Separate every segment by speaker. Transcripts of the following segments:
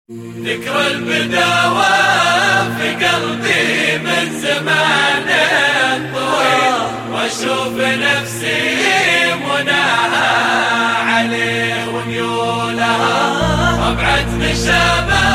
Speaker 1: ذكرى البداوة في قلبي من زمان طويل، واشوف نفسي مناها عليه وميولها، ربعة نشابه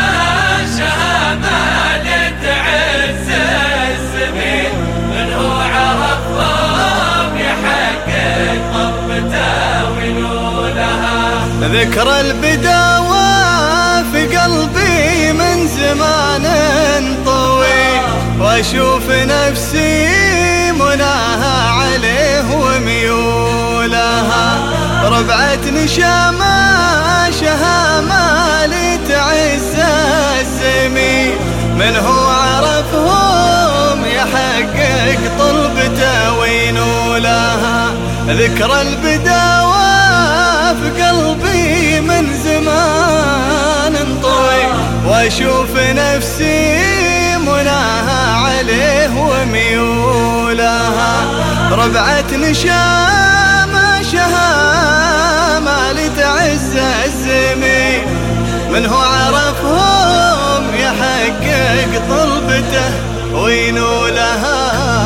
Speaker 1: شهامة تعز الزميل، من هو عرفهم يحقق طلبته ونولها.
Speaker 2: ذكرى البداوة في قلبي من زمان طويل، واشوف نفسي مناها عليه وميولها، ربعة نشامة شهامة لتعز الزميل، من هو عرفهم يحقق طلبته وينولها. ذكرى البداوة في قلبي من زمان طويل، واشوف نفسي مناها عليه وميولها، ربعة نشامة شهامة لتعز الزميل، من هو عرفهم يحقق طلبته وينولها.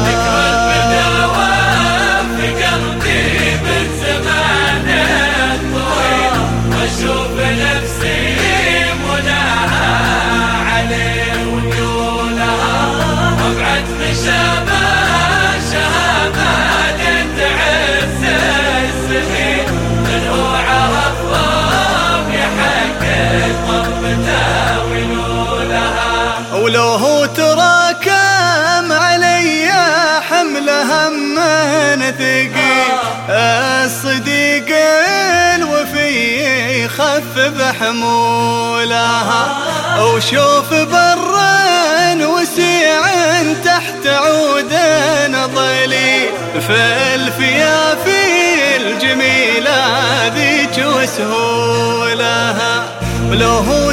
Speaker 1: واشوف نفسي مناها عليه وميولها، ربعة نشابه شهامة تعز الزميل، من هو عرفهم يحقق طلبته وينولها.
Speaker 2: ولو هو تراكم علي حمل هم ثقيل، الصديق الوفي يخفف حمولها، وشوف بر وسيع تحت عود ظليل، في الفيافي الجميلة ذيك وسهولها. ولو هو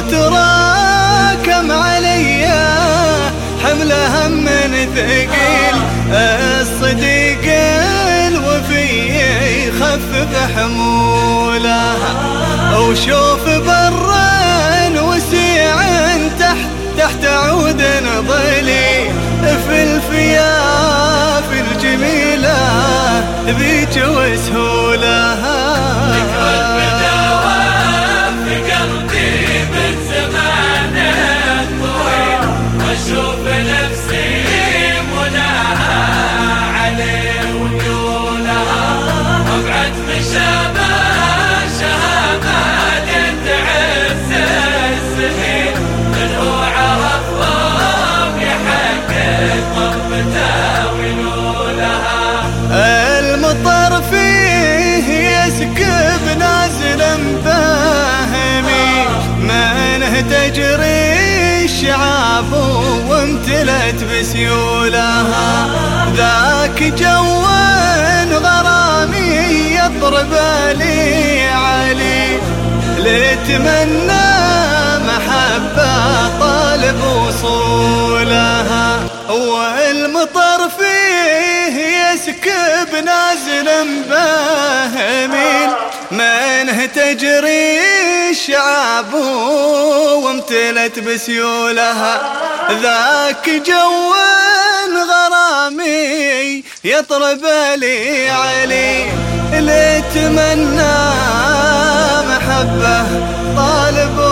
Speaker 2: تراكم علي حمل هم ثقيل، الصديق الوفي يخفف حمولها، وشوف بر وسيع تحت عود ظليل، في الفياف الجميلة ذيك وسهولها.
Speaker 1: ذكرى البداوة في قلبي من زمان طويل، واشوف نفسي مناها عليه وميولها، ربعة نشابه شهامة تعز الزميل، من هو عرفهم يحقق طلبته وينولها.
Speaker 2: المطر فيه يسكب نازل باهمي، منه تجري الشعاب وامتلت بسيولها، ذاك جو غرامي يضرب لي علي، لتمنى محبة طالب وصولها. والمطر فيه يسكب نازل باهميل، منه تجري الشعاب وامتلت بسيولها، ذاك جو غرامي يطرب لي علي، لتمنى محبة طالب